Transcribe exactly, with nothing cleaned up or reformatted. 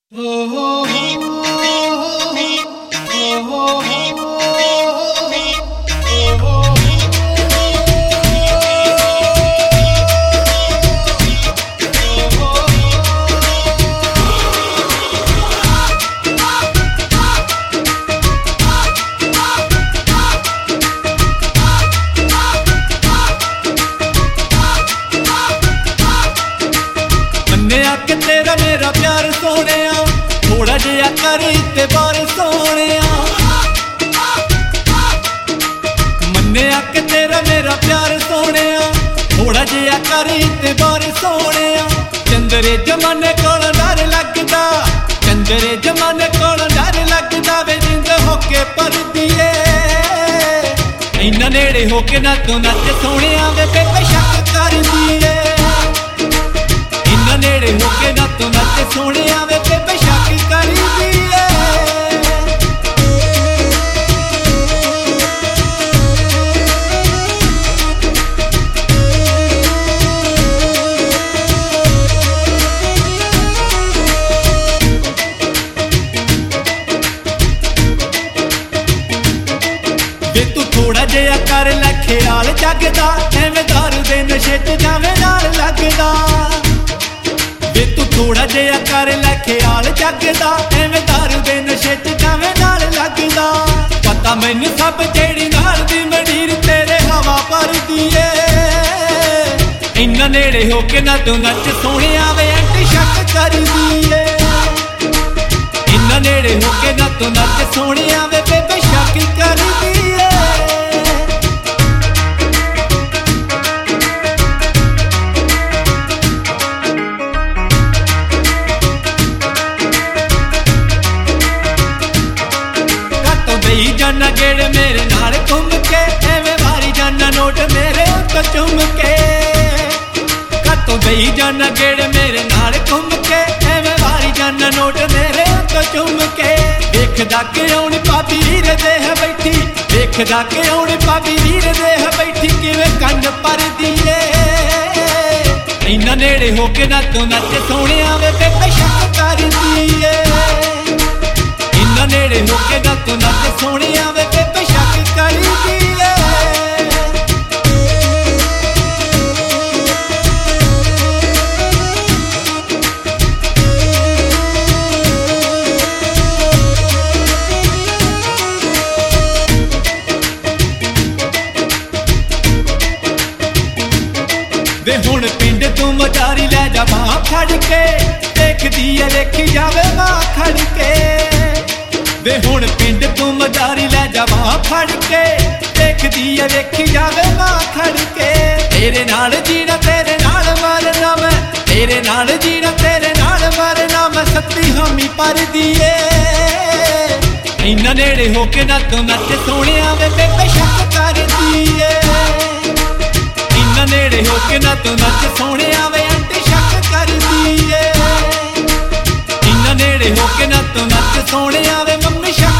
कि तेरा मेरा प्यार सोने थोड़ा जिहा करी ते बार सोने मन्निया कि तेरा मेरा प्यार सोने थोड़ा जिहा करी ते बार सोने चंदरे जमाने कोल डर लगदा चंदरे जमाने कोल डर लगदा वे जिंद होके पर दिए इन्ना नेड़े होके ना तू नच सोने वे बेबे शक कर दिए नेड़े होके ना तो नच सोने वे बेबे शक कर दिए वे तू थोड़ा जिहा कर लै ख्याल जगदा एवें दारू दे नशे च जावे नाल लगदा वे तू थोड़ा जिहा कर लै ख्याल जगदा एवें दारू दे नशे च जावे नाल लगदा पता मैनू सब जेड़ी नाल दी मंडीर तेरे हवा भरदी ए इन्ना नेड़े होके ना तू नच सोने वे एंटी शक करदी ए इन्ना नेड़े होके ना तू नच सोने वे बेबे शक करदी ए जाना गेड़ मेरे नाल घूम के एवें मारी जाना नोट मेरे तो चुम के कतों दई जाना गेड़ मेरे नाल घूम के एवें मारी जाना नोट मेरे तो चुम के देखदा के आउण भाभी वीर दे है बैठी देखदा के आउण भाभी वीर दे है बैठी किवें कंड पर दिए इन्ना नेड़े होके ना तू नच सोने वे बेबे शक कर दिए नेड़े होके ना तू नच सोने वे बेबे शक कर दिए वे हुण पिंड तू मचारी लै जा बाह फड़ के देखदी है देखी जावे बाह खड़ के वे हुण पिंड तू मदारी लै जा बाह फड़ के देखदी है देखी जावे बाह खड़ के तेरे नाल जीना तेरे नाल मरना मैं तेरे नाल जीना तेरे नाल मरना मैं सत्ती हामी पर दिए इन्ना नेड़े होके ना तू नच सोने वे बेबे शक कर दिए इन्ना नेड़े होके ना तू नच सोने वे आंटी शक कर दिए इन्ना नेड़े होके ना तू नच सोने वे मम्मी शक